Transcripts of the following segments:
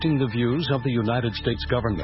The views of the United States government.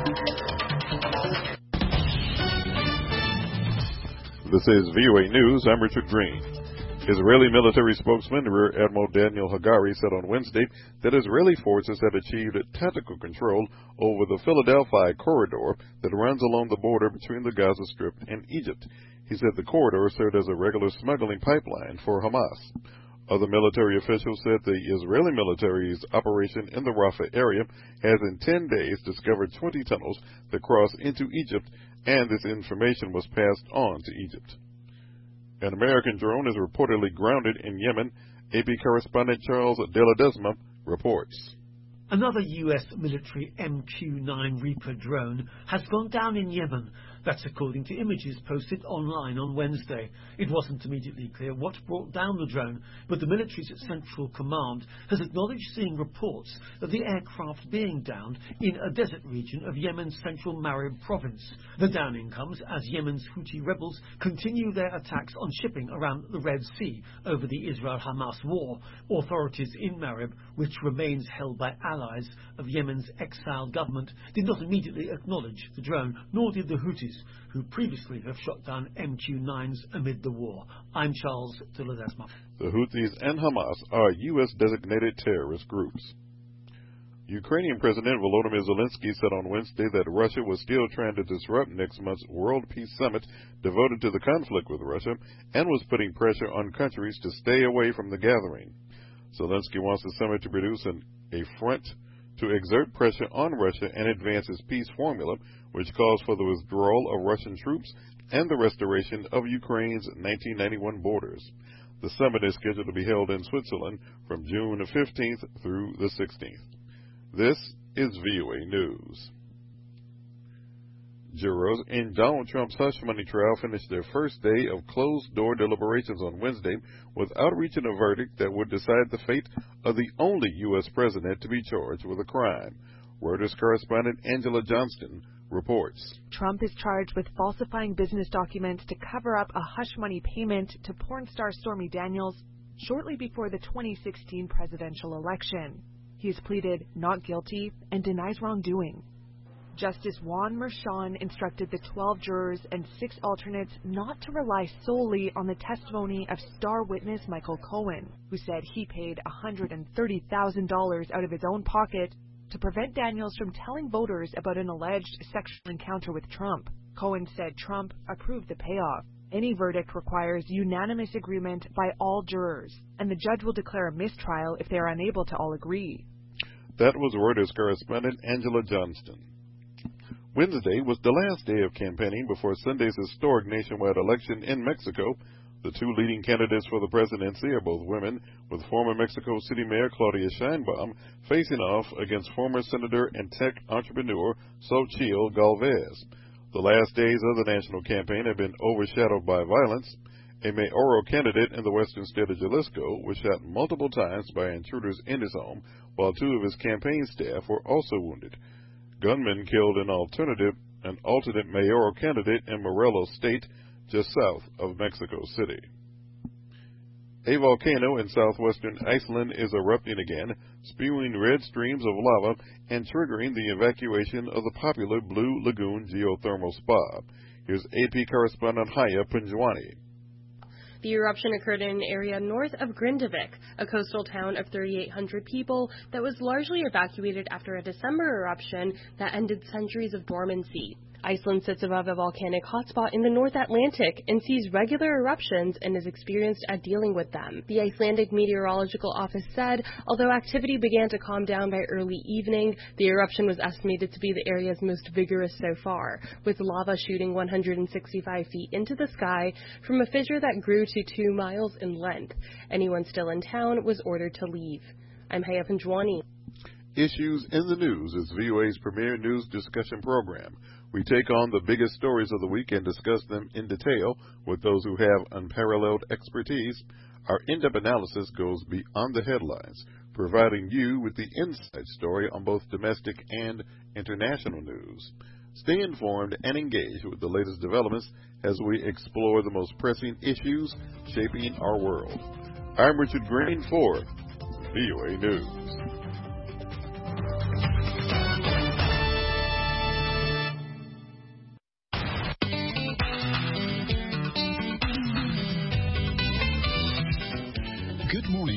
This is VOA News. I'm Richard Green. Israeli military spokesman Rear Admiral Daniel Hagari said on Wednesday that Israeli forces had achieved tactical control over the Philadelphia corridor that runs along the border between the Gaza Strip and Egypt. He said the corridor served as a regular smuggling pipeline for Hamas. Other military officials said the Israeli military's operation in the Rafah area has in 10 days discovered 20 tunnels that cross into Egypt, and this information was passed on to Egypt. An American drone is reportedly grounded in Yemen. AP correspondent Charles De La Desma reports. Another U.S. military MQ-9 Reaper drone has gone down in Yemen. That's according to images posted online on Wednesday. It wasn't immediately clear what brought down the drone, but the military's Central Command has acknowledged seeing reports of the aircraft being downed in a desert region of Yemen's central Marib province. The downing comes as Yemen's Houthi rebels continue their attacks on shipping around the Red Sea over the Israel-Hamas war. Authorities in Marib, which remains held by allies of Yemen's exiled government, did not immediately acknowledge the drone, nor did the Houthis, who previously have shot down MQ-9s amid the war. I'm Charles De La Desma. The Houthis and Hamas are U.S.-designated terrorist groups. Ukrainian President Volodymyr Zelensky said on Wednesday that Russia was still trying to disrupt next month's World Peace Summit devoted to the conflict with Russia and was putting pressure on countries to stay away from the gathering. Zelensky wants the summit to produce a front to exert pressure on Russia and advance its peace formula, which calls for the withdrawal of Russian troops and the restoration of Ukraine's 1991 borders. The summit is scheduled to be held in Switzerland from June 15th through the 16th. This is VOA News. Jurors in Donald Trump's hush money trial finished their first day of closed-door deliberations on Wednesday without reaching a verdict that would decide the fate of the only U.S. president to be charged with a crime. Reuters correspondent Angela Johnston reports. Trump is charged with falsifying business documents to cover up a hush money payment to porn star Stormy Daniels shortly before the 2016 presidential election. He has pleaded not guilty and denies wrongdoing. Justice Juan Merchan instructed the 12 jurors and 6 alternates not to rely solely on the testimony of star witness Michael Cohen, who said he paid $130,000 out of his own pocket to prevent Daniels from telling voters about an alleged sexual encounter with Trump. Cohen said Trump approved the payoff. Any verdict requires unanimous agreement by all jurors, and the judge will declare a mistrial if they are unable to all agree. That was Reuters correspondent Angela Johnston. Wednesday was the last day of campaigning before Sunday's historic nationwide election in Mexico. The two leading candidates for the presidency are both women, with former Mexico City Mayor Claudia Sheinbaum facing off against former Senator and tech entrepreneur Xochitl Galvez. The last days of the national campaign have been overshadowed by violence. A mayoral candidate in the western state of Jalisco was shot multiple times by intruders in his home, while 2 of his campaign staff were also wounded. Gunmen killed an alternate mayoral candidate in Morelos State, just south of Mexico City. A volcano in southwestern Iceland is erupting again, spewing red streams of lava and triggering the evacuation of the popular Blue Lagoon geothermal spa. Here's AP correspondent Haya Punjwani. The eruption occurred in an area north of Grindavik, a coastal town of 3,800 people that was largely evacuated after a December eruption that ended centuries of dormancy. Iceland sits above a volcanic hotspot in the North Atlantic and sees regular eruptions and is experienced at dealing with them. The Icelandic Meteorological Office said, although activity began to calm down by early evening, the eruption was estimated to be the area's most vigorous so far, with lava shooting 165 feet into the sky from a fissure that grew to 2 miles in length. Anyone still in town was ordered to leave. I'm Haya Punjwani. Issues in the News is VOA's premier news discussion program. We take on the biggest stories of the week and discuss them in detail with those who have unparalleled expertise. Our in-depth analysis goes beyond the headlines, providing you with the inside story on both domestic and international news. Stay informed and engaged with the latest developments as we explore the most pressing issues shaping our world. I'm Richard Green for VOA News.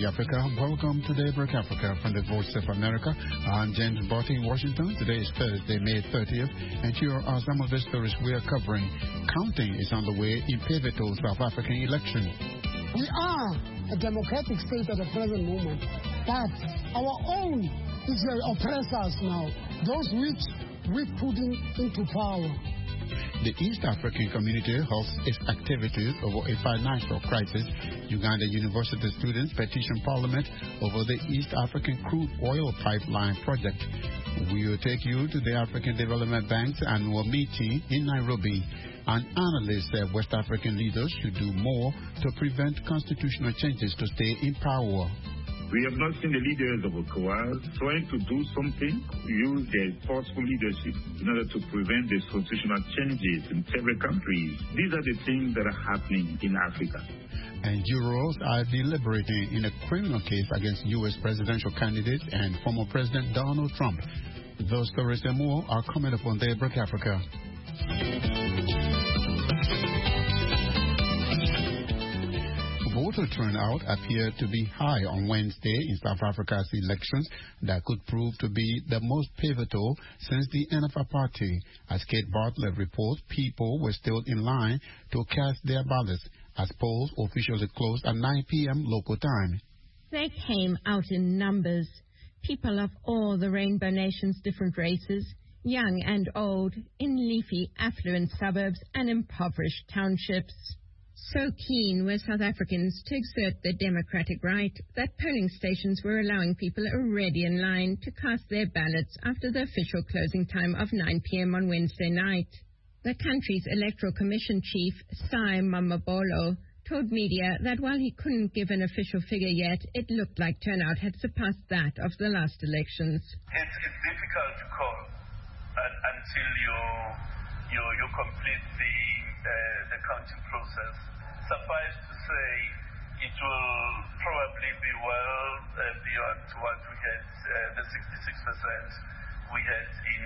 Howdy Africa. Welcome to Daybreak Africa from the Voice of America. I'm James Barty in Washington. Today is Thursday, May 30th, and here are some of the stories we are covering. Counting is underway in pivotal South African election. We are a democratic state at the present moment, but our own Israel oppressors now, those which we put into power. The East African community halts its activities over a financial crisis. Uganda University students petition Parliament over the East African crude oil pipeline project. We will take you to the African Development Bank's annual meeting in Nairobi. An analyst said West African leaders should do more to prevent constitutional changes to stay in power. We have not seen the leaders of ECOWAS trying to do something, use their forceful leadership in order to prevent these constitutional changes in several countries. These are the things that are happening in Africa. And jurors are deliberating in a criminal case against U.S. presidential candidate and former President Donald Trump. Those stories and more are coming up on Daybreak Africa. Voter turnout appeared to be high on Wednesday in South Africa's elections that could prove to be the most pivotal since the end of apartheid. As Kate Bartlett reports, people were still in line to cast their ballots as polls officially closed at 9 p.m. local time. They came out in numbers. People of all the Rainbow Nation's different races, young and old, in leafy, affluent suburbs and impoverished townships. So keen were South Africans to exert their democratic right that polling stations were allowing people already in line to cast their ballots after the official closing time of 9 p.m. on Wednesday night. The country's Electoral Commission chief, Sai Mamabolo, told media that while he couldn't give an official figure yet, it looked like turnout had surpassed that of the last elections. It's difficult to call until you complete the counting process. Suffice to say, it will probably be well beyond what we had, the 66% we had in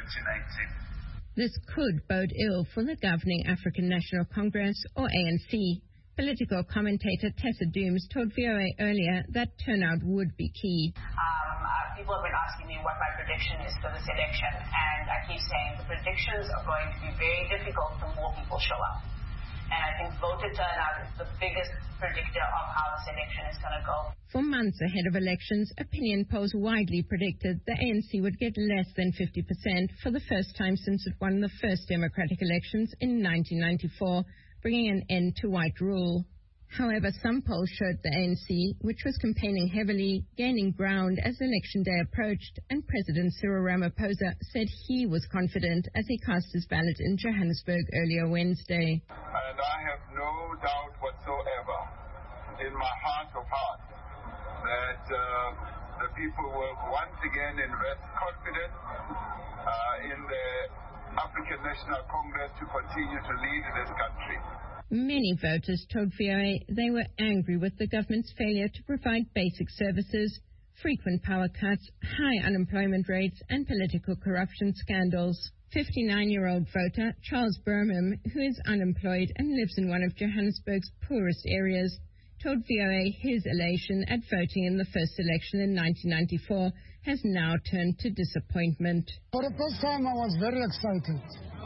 2019. This could bode ill for the governing African National Congress, or ANC. Political commentator Tessa Dooms told VOA earlier that turnout would be key. People have been asking me what my prediction is for this election, and I keep saying the predictions are going to be very difficult the more people show up. And I think voter turnout is the biggest predictor of how this election is going to go. For months ahead of elections, opinion polls widely predicted the ANC would get less than 50% for the first time since it won the first democratic elections in 1994, bringing an end to white rule. However, some polls showed the ANC, which was campaigning heavily, gaining ground as election day approached, and President Cyril Ramaphosa said he was confident as he cast his ballot in Johannesburg earlier Wednesday. And I have no doubt whatsoever in my heart of hearts that the people will once again invest confidence in the African National Congress to continue to lead this country. Many voters told VOA they were angry with the government's failure to provide basic services, frequent power cuts, high unemployment rates, and political corruption scandals. 59-year-old voter Charles Burmam, who is unemployed and lives in one of Johannesburg's poorest areas, told VOA his elation at voting in the first election in 1994 has now turned to disappointment. For the first time, I was very excited,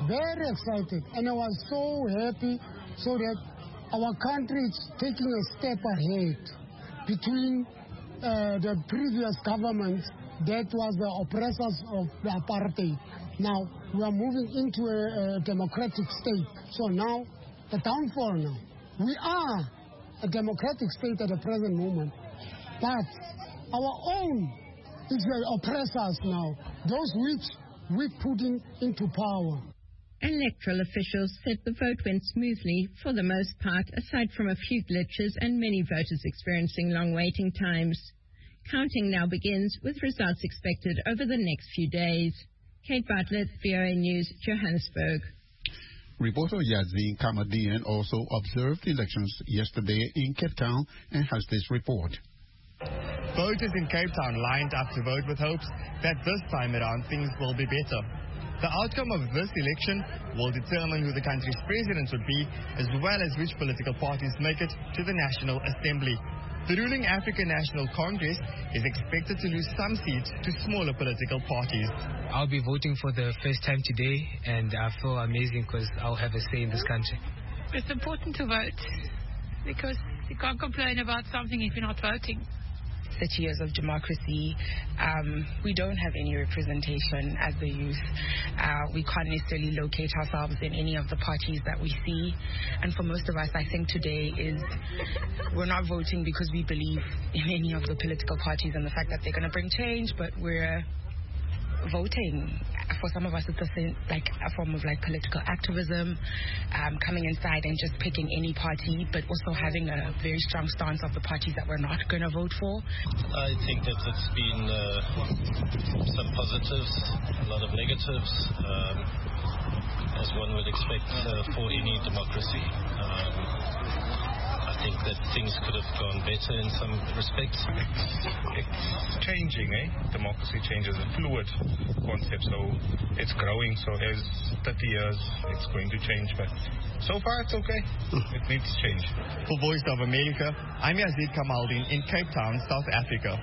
and I was so happy so that our country is taking a step ahead between the previous government that was the oppressors of the apartheid. Now we are moving into a democratic state. So now the downfall now. We are a democratic state at the present moment, but our own Israel oppressors now, those which we put into power. Electoral officials said the vote went smoothly for the most part, aside from a few glitches and many voters experiencing long waiting times. Counting now begins, with results expected over the next few days. Kate Bartlett, VOA News, Johannesburg. Reporter Yazin Kamadian also observed elections yesterday in Cape Town and has this report. Voters in Cape Town lined up to vote with hopes that this time around things will be better. The outcome of this election will determine who the country's president would be, as well as which political parties make it to the National Assembly. The ruling African National Congress is expected to lose some seats to smaller political parties. I'll be voting for the first time today, and I feel amazing because I'll have a say in this country. It's important to vote because you can't complain about something if you're not voting. 30 years of democracy, we don't have any representation as the youth. We can't necessarily locate ourselves in any of the parties that we see. And for most of us, I think today is we're not voting because we believe in any of the political parties and the fact that they're going to bring change, but we're voting. For some of us, it's a form of political activism, coming inside and just picking any party, but also having a very strong stance of the parties that we're not going to vote for. I think that it's been some positives, a lot of negatives, as one would expect for any democracy. I think that things could have gone better in some respects. It's changing, Democracy changes, a fluid concept, so it's growing. So as 30 years, it's going to change. But so far, it's okay. It needs change. For Voice of America, I'm Yazid Kamaldeen in Cape Town, South Africa.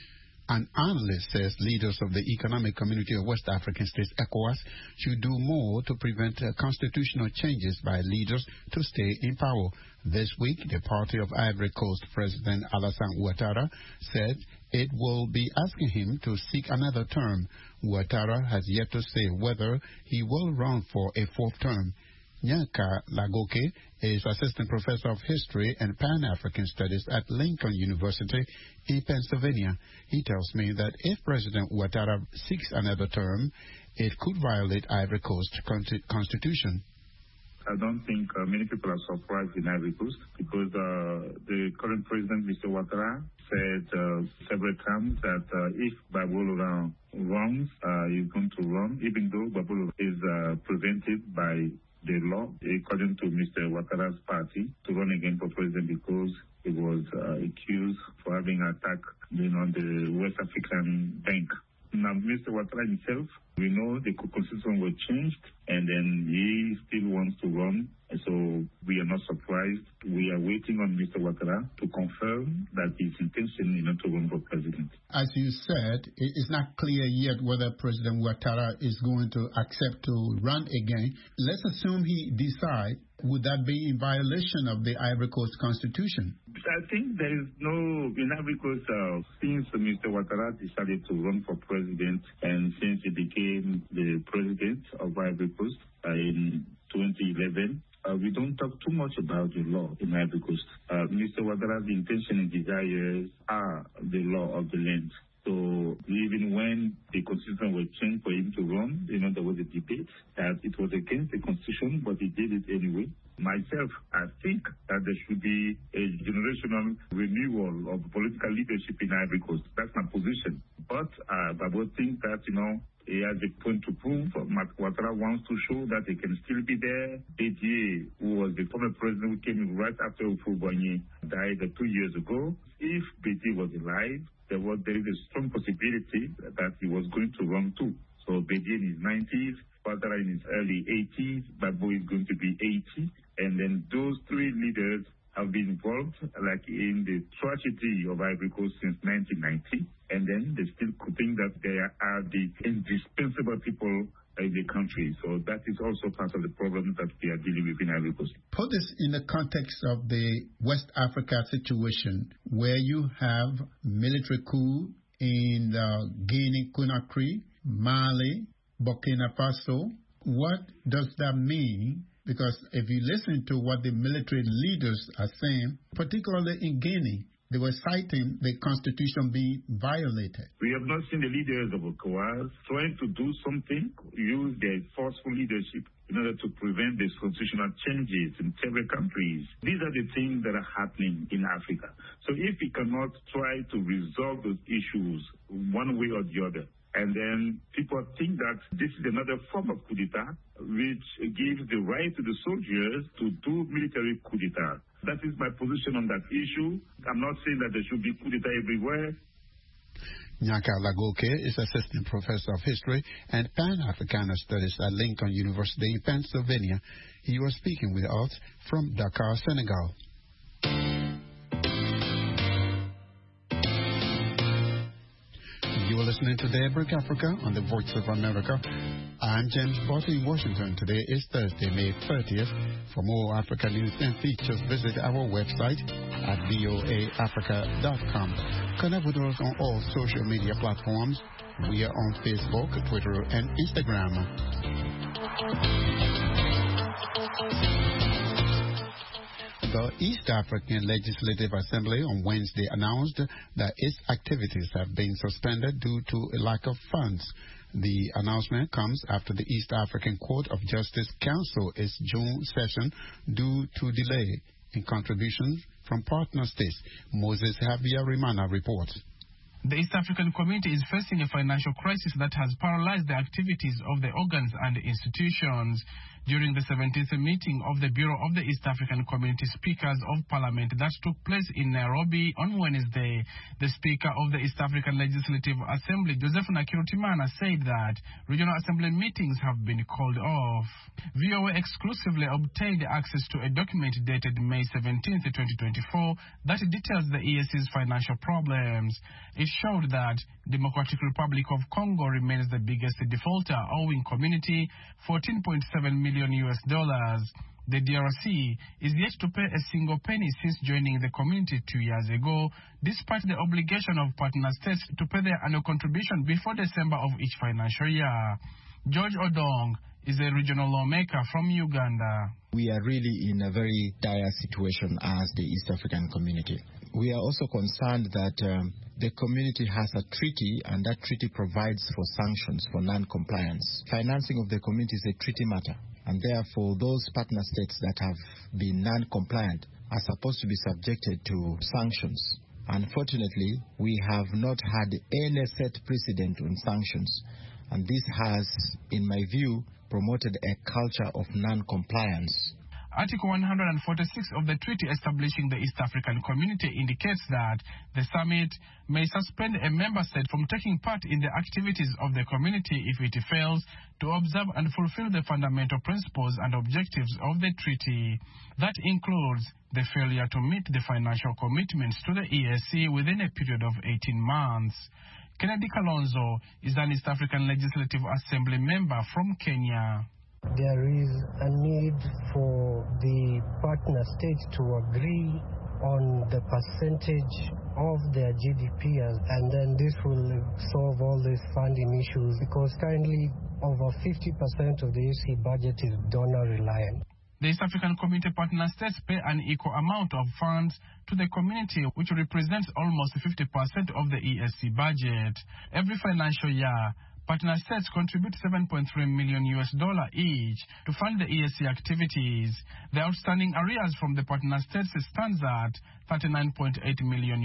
An analyst says leaders of the Economic Community of West African States, ECOWAS, should do more to prevent constitutional changes by leaders to stay in power. This week, the Party of Ivory Coast President Alassane Ouattara said it will be asking him to seek another term. Ouattara has yet to say whether he will run for a fourth term. Nyanka Lagoke is Assistant Professor of History and Pan-African Studies at Lincoln University in Pennsylvania. He tells me that if President Ouattara seeks another term, it could violate Ivory Coast constitution. I don't think many people are surprised in Ivory Coast because the current president, Mr. Ouattara, said several times that if Babouloura runs, he's going to run, even though Babouloura is prevented by the law, according to Mr. Ouattara's party, to run again for president because he was accused for having attacked on the West African Bank. Now, Mr. Ouattara himself, we know the constitution was changed, and then he still wants to run. So we are not surprised. We are waiting on Mr. Ouattara to confirm that his intention is to run for president. As you said, it is not clear yet whether President Ouattara is going to accept to run again. Let's assume he decides. Would that be in violation of the Ivory Coast Constitution? I think there is no, in Ivory Coast, since Mr. Ouattara decided to run for president and since he became the president of Ivory Coast in 2011, we don't talk too much about the law in Ivory Coast. Mr. Ouattara's intention and desires are the law of the land. So even when the constitution was changed for him to run, there was a debate that it was against the constitution, but he did it anyway. Myself, I think that there should be a generational renewal of political leadership in Ivory Coast. That's my position. But I would think that, he has a point to prove. Ouattara wants to show that he can still be there. Bédié, who was the former president who came in right after Houphouët-Boigny died 2 years ago, if Bédié was alive, there is a strong possibility that he was going to run too. So Bédié in his 90s, Ouattara in his early 80s, Gbagbo is going to be 80. And then those three leaders have been involved in the tragedy of Ivory Coast since 1990. And then they still think that they are the indispensable people in the country. So that is also part of the problem that we are dealing with in Ivory Coast. Put this in the context of the West Africa situation where you have military coup in Guinea-Conakry, Mali, Burkina Faso. What does that mean? Because if you listen to what the military leaders are saying, particularly in Guinea, they were citing the constitution being violated. We have not seen the leaders of ECOWAS trying to do something, use their forceful leadership in order to prevent these constitutional changes in several countries. These are the things that are happening in Africa. So if we cannot try to resolve those issues one way or the other, and then people think that this is another form of coup d'etat, which gives the right to the soldiers to do military coup d'etat. That is my position on that issue. I'm not saying that there should be coup d'etat everywhere. Nyanka Lagoke is Assistant Professor of History and Pan-African Studies at Lincoln University in Pennsylvania. He was speaking with us from Dakar, Senegal. listening to Daybreak Africa on the Voice of America. I'm James Botte in Washington. Today is Thursday, May 30th. For more Africa news and features, visit our website at voaafrica.com. Connect with us on all social media platforms. We are on Facebook, Twitter, and Instagram. The East African Legislative Assembly on Wednesday announced that its activities have been suspended due to a lack of funds. The announcement comes after the East African Court of Justice canceled its June session due to delay in contributions from partner states. Moses Habyarimana reports. The East African Community is facing a financial crisis that has paralyzed the activities of the organs and institutions. During the 17th meeting of the Bureau of the East African Community Speakers of Parliament that took place in Nairobi on Wednesday, the Speaker of the East African Legislative Assembly, Joseph Nakirutimana, said that regional assembly meetings have been called off. VOA exclusively obtained access to a document dated May 17, 2024, that details the EAC's financial problems. It showed that Democratic Republic of Congo remains the biggest defaulter, owing community $14.7 million. The DRC is yet to pay a single penny since joining the community 2 years ago, despite the obligation of partner states to pay their annual contribution before December of each financial year. George Odong is a regional lawmaker from Uganda. We are really in a very dire situation as the East African community. We are also concerned that the community has a treaty, and that treaty provides for sanctions for non-compliance. Financing of the community is a treaty matter, and therefore those partner states that have been non-compliant are supposed to be subjected to sanctions. Unfortunately, we have not had any set precedent on sanctions, and this has, in my view, promoted a culture of non-compliance. Article 146 of the treaty establishing the East African Community indicates that the summit may suspend a member state from taking part in the activities of the community if it fails to observe and fulfill the fundamental principles and objectives of the treaty. That includes the failure to meet the financial commitments to the EAC within a period of 18 months. Kennedy Kalonzo is an East African Legislative Assembly member from Kenya. There is a need for the partner states to agree on the percentage of their GDP, and then this will solve all these funding issues, because currently over 50% of the EC budget is donor reliant. The East African Community partner states pay an equal amount of funds to the community, which represents almost 50% of the ESC budget. Every financial year, partner states contribute $7.3 million each to fund the ESC activities. The outstanding arrears from the partner states stands at $39.8 million.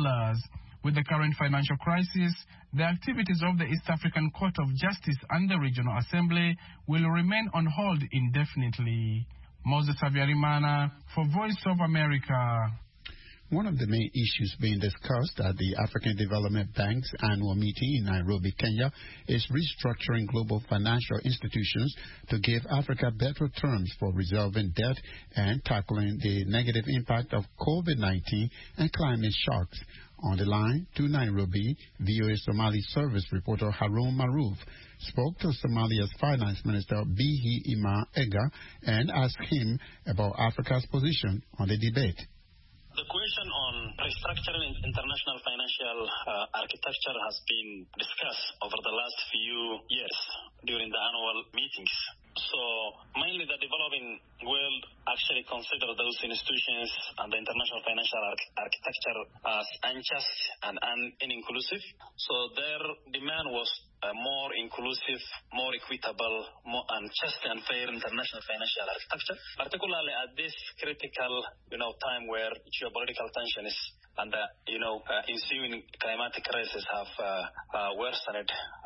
With the current financial crisis, the activities of the East African Court of Justice and the Regional Assembly will remain on hold indefinitely. Moses Habyarimana for Voice of America. One of the main issues being discussed at the African Development Bank's annual meeting in Nairobi, Kenya, is restructuring global financial institutions to give Africa better terms for resolving debt and tackling the negative impact of COVID-19 and climate shocks. On the line to Nairobi, VOA Somali Service reporter Harun Maruf spoke to Somalia's Finance Minister Bihi Ima Ega and asked him about Africa's position on the debate. The question on restructuring international financial architecture has been discussed over the last few years during the annual meetings. So mainly the developing world actually consider those institutions and the international financial architecture as unjust and uninclusive. So their demand was a more inclusive, more equitable, more just and fair international financial architecture, particularly at this critical, time where geopolitical tension is and ensuing climatic crisis have worsened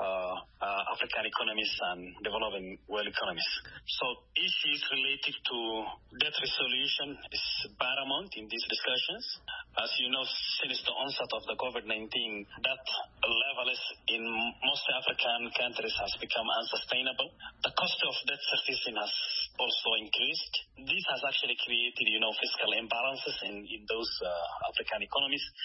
African economies and developing world economies. So issues related to debt resolution is paramount in these discussions. As you know, since the onset of the COVID-19, debt levels in most African countries has become unsustainable. The cost of debt servicing has also increased. This has actually created, fiscal imbalances in those African economies.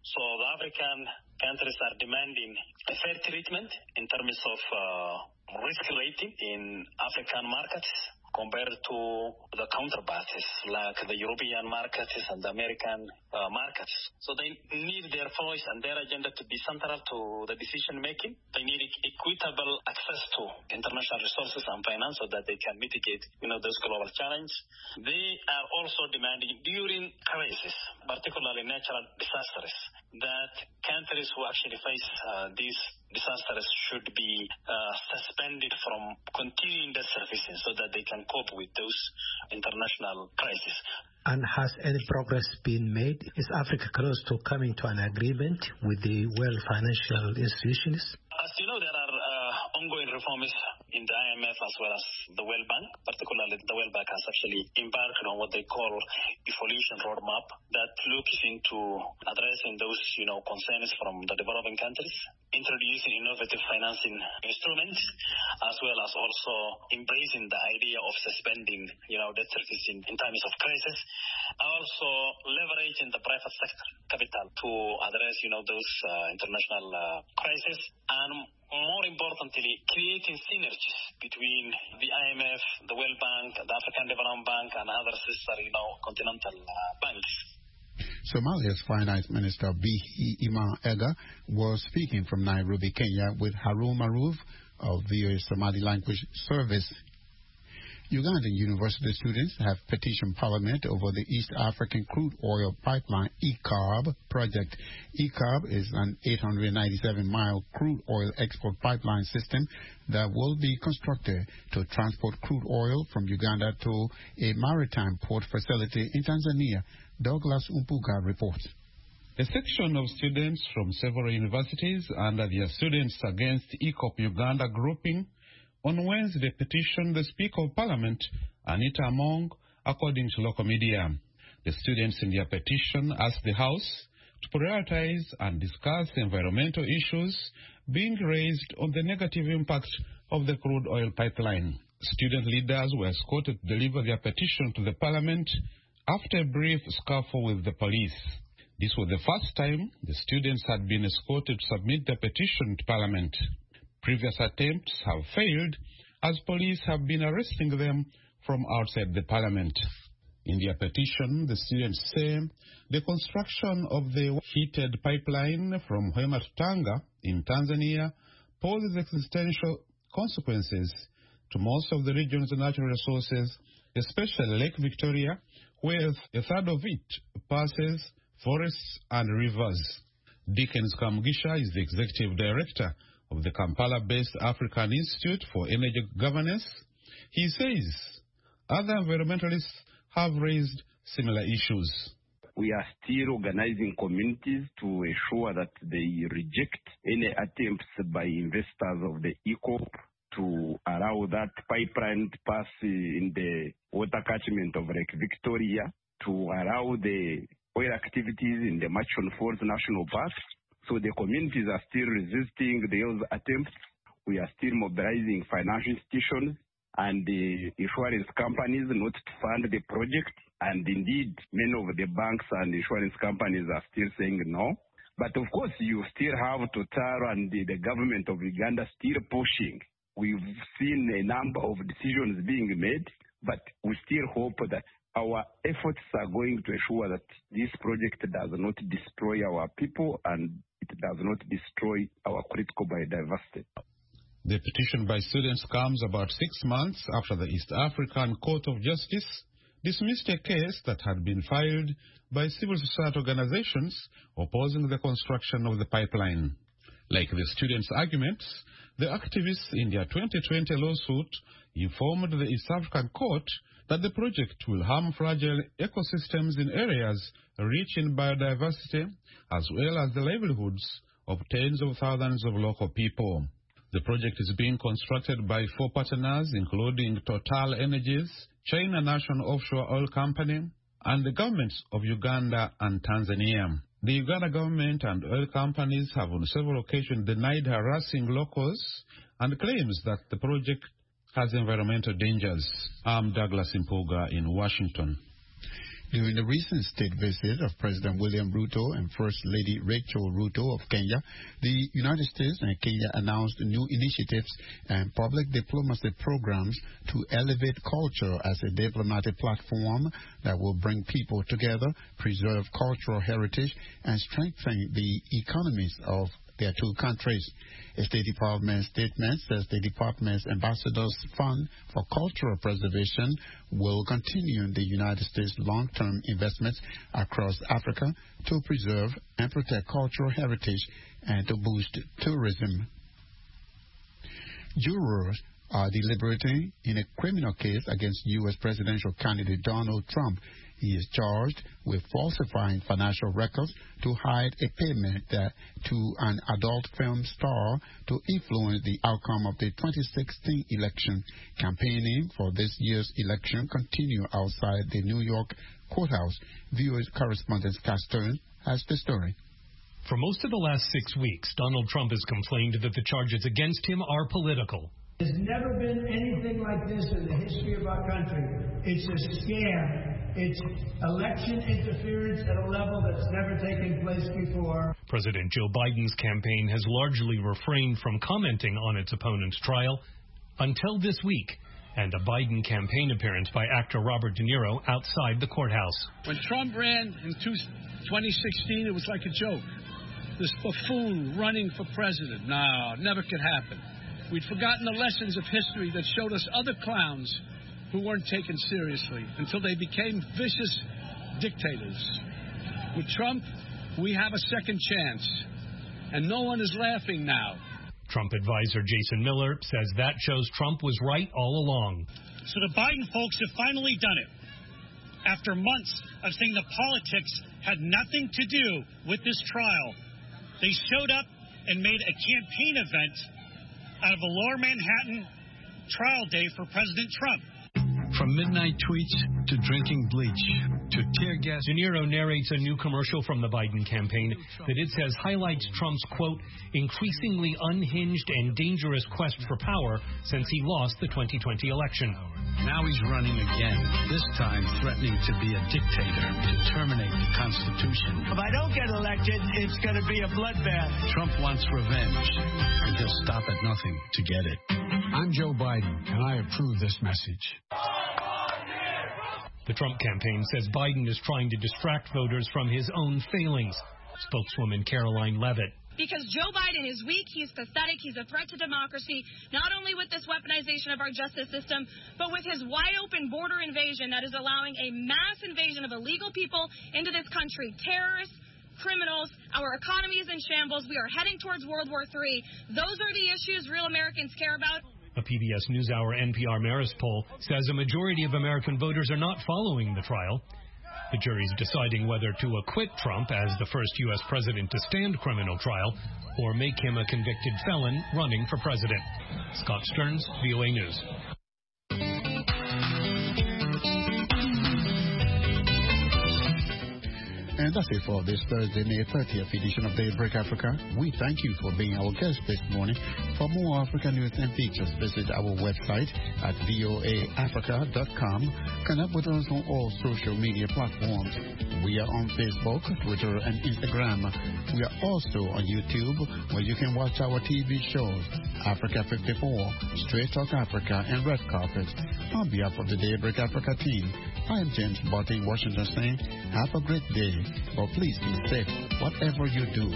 So the African countries are demanding a fair treatment in terms of risk rating in African markets compared to the counterparts like the European markets and the American markets. So they need their voice and their agenda to be central to the decision making. They need equitable access to international resources and finance so that they can mitigate, those global challenges. They are also demanding during crisis, particularly natural disasters, that countries who actually face these disasters should be suspended from continuing their services so that they can cope with those international crises. And has any progress been made? Is Africa close to coming to an agreement with the world financial institutions? As you know, there are ongoing reforms in the IMF as well as the World Bank. Particularly, the World Bank has actually embarked on what they call evolution roadmap that looks into addressing those, concerns from the developing countries, introducing innovative financing instruments, as well as also embracing the idea of suspending, debt service in times of crisis, also leveraging the private sector capital to address, those international crises, and more importantly, creating synergies between the IMF, the World Bank, the African Development Bank, and other sister, continental banks. Somalia's Finance Minister Bihi Iman Ega was speaking from Nairobi, Kenya, with Harun Maruf of VOA Somali Language Service. Ugandan university students have petitioned Parliament over the East African Crude Oil Pipeline ECARB project. ECARB is an 897-mile crude oil export pipeline system that will be constructed to transport crude oil from Uganda to a maritime port facility in Tanzania. Douglas Umpuga reports. A section of students from several universities and their Students Against ECOP Uganda grouping on Wednesday petitioned the Speaker of Parliament, Anita Among, according to local media. The students in their petition asked the House to prioritize and discuss environmental issues being raised on the negative impact of the crude oil pipeline. Student leaders were escorted to deliver their petition to the Parliament after a brief scuffle with the police. This was the first time the students had been escorted to submit their petition to Parliament. Previous attempts have failed as police have been arresting them from outside the Parliament. In their petition, the students say the construction of the heated pipeline from Hoima to Tanga in Tanzania poses existential consequences to most of the region's natural resources, especially Lake Victoria, where a third of it passes forests and rivers. Dickens Kamugisha is the executive director of the Kampala-based African Institute for Energy Governance. He says other environmentalists have raised similar issues. We are still organizing communities to ensure that they reject any attempts by investors of the ECOP to allow that pipeline to pass in the water catchment of Lake Victoria, to allow the oil activities in the Machon Falls National Park. So the communities are still resisting those attempts. We are still mobilizing financial institutions and the insurance companies not to fund the project. And indeed, many of the banks and insurance companies are still saying no. But of course, you still have Total and the government of Uganda still pushing. We've seen a number of decisions being made, but we still hope that our efforts are going to ensure that this project does not destroy our people and it does not destroy our critical biodiversity. The petition by students comes about 6 months after the East African Court of Justice dismissed a case that had been filed by civil society organizations opposing the construction of the pipeline. Like the students' arguments, the activists in their 2020 lawsuit informed the East African Court that the project will harm fragile ecosystems in areas rich in biodiversity, as well as the livelihoods of tens of thousands of local people. The project is being constructed by 4 partners, including Total Energies, China National Offshore Oil Company, and the governments of Uganda and Tanzania. The Uganda government and oil companies have on several occasions denied harassing locals and claims that the project has environmental dangers. I'm Douglas Impuga in Washington. During the recent state visit of President William Ruto and First Lady Rachel Ruto of Kenya, the United States and Kenya announced new initiatives and public diplomacy programs to elevate culture as a diplomatic platform that will bring people together, preserve cultural heritage, and strengthen the economies of their two countries. A State Department statement says the department's Ambassadors Fund for Cultural Preservation will continue the United States' long-term investments across Africa to preserve and protect cultural heritage and to boost tourism. Jurors are deliberating in a criminal case against U.S. presidential candidate Donald Trump. He is charged with falsifying financial records to hide a payment to an adult film star to influence the outcome of the 2016 election. Campaigning for this year's election continue outside the New York courthouse. VOA correspondent Scott Stearns has the story. For most of the last 6 weeks, Donald Trump has complained that the charges against him are political. There's never been anything like this in the history of our country. It's a scam. It's election interference at a level that's never taken place before. President Joe Biden's campaign has largely refrained from commenting on its opponent's trial until this week, and a Biden campaign appearance by actor Robert De Niro outside the courthouse. When Trump ran in 2016, it was like a joke. This buffoon running for president. No, never could happen. We'd forgotten the lessons of history that showed us other clowns who weren't taken seriously until they became vicious dictators. With Trump, we have a second chance, and no one is laughing now. Trump advisor Jason Miller says that shows Trump was right all along. So the Biden folks have finally done it. After months of saying the politics had nothing to do with this trial, they showed up and made a campaign event out of a Lower Manhattan trial day for President Trump. From midnight tweets to drinking bleach to tear gas. De Niro narrates a new commercial from the Biden campaign that it says highlights Trump's, quote, increasingly unhinged and dangerous quest for power since he lost the 2020 election. Now he's running again, this time threatening to be a dictator, to terminate the Constitution. If I don't get elected, it's going to be a bloodbath. Trump wants revenge, and he'll stop at nothing to get it. I'm Joe Biden, and I approve this message. The Trump campaign says Biden is trying to distract voters from his own failings. Spokeswoman Caroline Levitt. Because Joe Biden is weak, he's pathetic, he's a threat to democracy, not only with this weaponization of our justice system, but with his wide-open border invasion that is allowing a mass invasion of illegal people into this country. Terrorists, criminals, our economy is in shambles, we are heading towards World War III. Those are the issues real Americans care about. A PBS NewsHour NPR Marist poll says a majority of American voters are not following the trial. The jury's deciding whether to acquit Trump as the first U.S. president to stand criminal trial or make him a convicted felon running for president. Scott Stearns, VOA News. And that's it for this Thursday, May 30th edition of Daybreak Africa. We thank you for being our guest this morning. For more African news and features, visit our website at voaafrica.com. Connect with us on all social media platforms. We are on Facebook, Twitter, and Instagram. We are also on YouTube, where you can watch our TV shows, Africa 54, Straight Talk Africa, and Red Carpet. On behalf of the Daybreak Africa team, I am James Barton, Washington, saying, have a great day, but please be safe, whatever you do.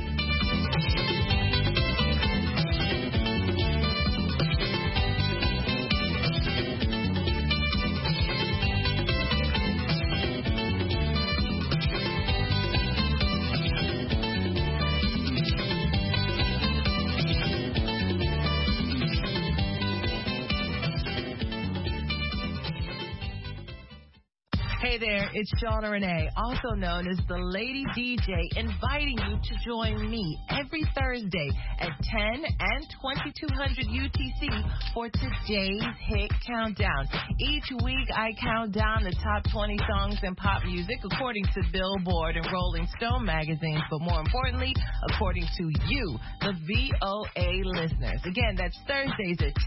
Hey there, it's Shauna Renee, also known as the Lady DJ, inviting you to join me every Thursday at 10 and 2200 UTC for today's Hit Countdown. Each week, I count down the top 20 songs in pop music according to Billboard and Rolling Stone magazines, but more importantly, according to you, the VOA listeners. Again, that's Thursdays at